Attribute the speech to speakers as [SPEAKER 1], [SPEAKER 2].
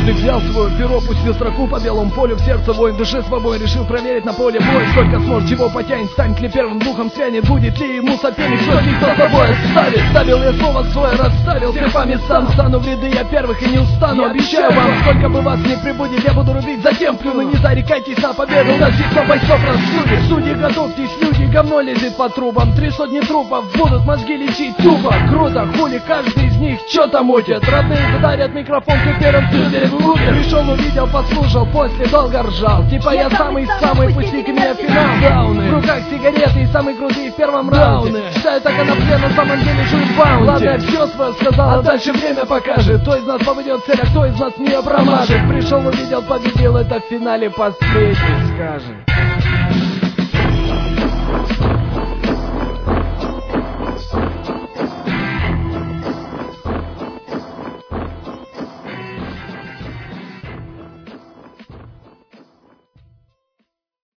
[SPEAKER 1] Каждый взял свое перо, пустил строку по белому полю. В сердце воин, души свобой, решил проверить на поле бой. Сколько сможет, чего потянет, станет ли первым духом, свянет. Будет ли ему соперник, что никто за собой оставит. Ставил я слово свое, расставил всех по местам. Стану в ряды я первых и не устану. Обещаю вам, сколько бы вас не прибудет, я буду рубить, затем плюну. Не зарекайтесь на победу, у нас здесь по бойцов рассудит. Судьи, готовьтесь, люди, говно лезет по трубам. 300 трупов будут мозги лечить тупо. Круто, хули, каждый из них что-то мутит. Родные задарят микрофон, ты первым тюзерит глубин. Пришел, увидел, послушал, после долго ржал. Типа я самый-самый, пусти-ка меня в финал. Дауны, в руках сигареты и самые крутые в первом раунде. Считаю так конопле, на самом деле жую в баунте. Ладно, я все свое сказал, а дальше время покажет. Кто из нас попадет в цель, а кто из нас не промажет. Пришел, увидел, победил, это в финале последний скажет.